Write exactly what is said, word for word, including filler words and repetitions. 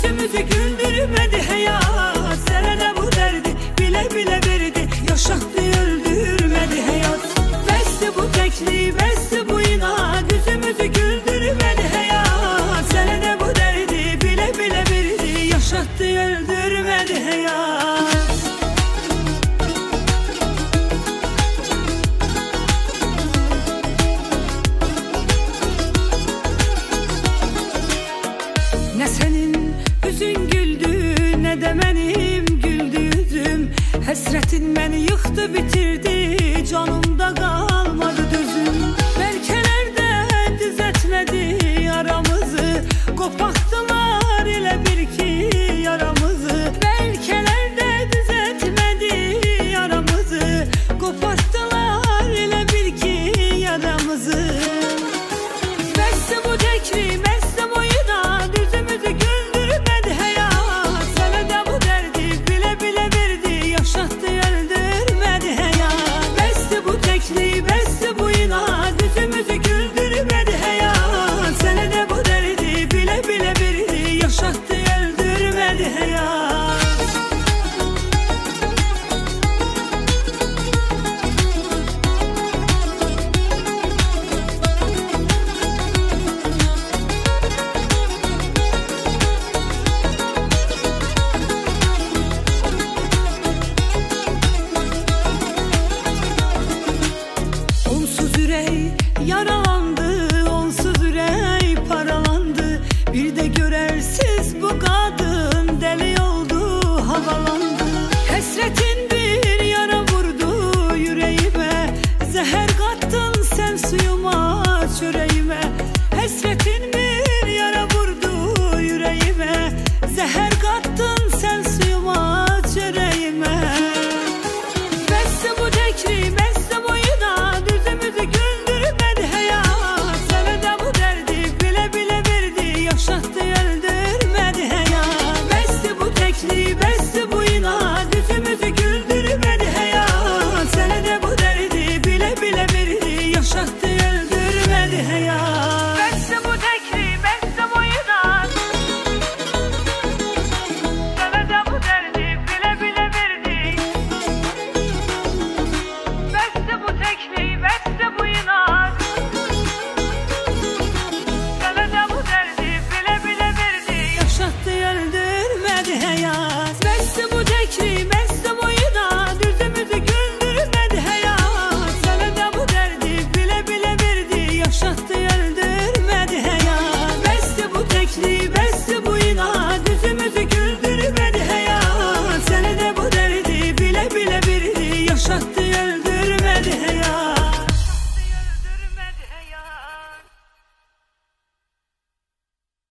yüzümüzü güldürmedi hayat. Sana da bu derdi bile bile verdi, yaşattı öldürmedi hayat. Besti bu tekliği, besti bu inat, yüzümüzü güldürmedi hayat. Sana da bu derdi bile bile verdi, yaşattı öldürmedi hayat. Ne senin yüzün güldü, ne de benim güldü yüzüm. Hasretin beni yıktı bitirdi, canımda kalmadı düzüm. Belkelerde düzeltmedi aramızı, koparttılar ile bir ki yaramızı. Belkelerde düzeltmedi aramızı, koparttılar ile bir ki yaramızı. Besti bu tekli, besti bu inat, yüzümüzü güldürmedi hayat. Sana da bu derdi bile bile verdi, yaşattı öldürmedi hayat. Besti bu tekli, besti bu inat, yüzümüzü güldürmedi hayat. Sana da bu derdi bile bile verdi, yaşattı öldürmedi hayat. Onsuz yürek yaralandı, onsuz yürek paralandı. Bir de görersiz bu kadın deli oldu, havalandı. Hasretin